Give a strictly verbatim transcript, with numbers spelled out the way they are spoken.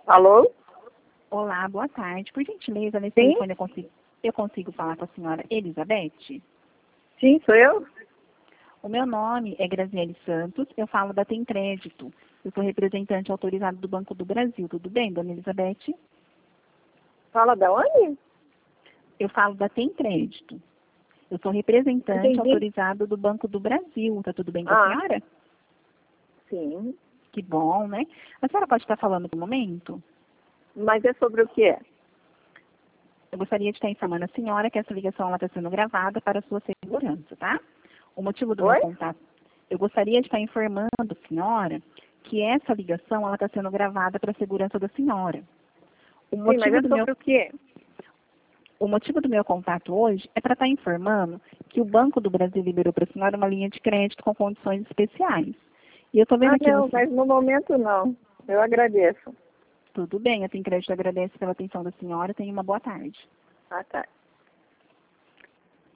Alô? Olá, boa tarde. Por gentileza, nesse Sim? telefone eu consigo, eu consigo falar com a senhora Elizabeth? Sim, sou eu? O meu nome é Graziele Santos, eu falo da Tem Crédito. Eu sou representante autorizado do Banco do Brasil. Tudo bem, dona Elizabeth? Fala da onde? Eu falo da Tem Crédito. Eu sou representante Entendi. autorizado do Banco do Brasil. Tá tudo bem com a Ah, senhora? sim. Que bom, né? A senhora pode estar falando no momento? Mas é sobre o que é? Eu gostaria de estar informando a senhora que essa ligação está sendo gravada para a sua segurança, tá? O motivo do meu Oi? contato, eu gostaria de estar informando a senhora que essa ligação está sendo gravada para a segurança da senhora. O Sim, mas motivo é do meu, sobre o que é? o motivo do meu contato hoje é para estar informando que o Banco do Brasil liberou para a senhora uma linha de crédito com condições especiais. E eu estou vendo Ah, aqui no... não, mas no momento não. Eu agradeço. Tudo bem, a Tem Crédito agradece pela atenção da senhora. Tenha uma boa tarde. Ah, tá.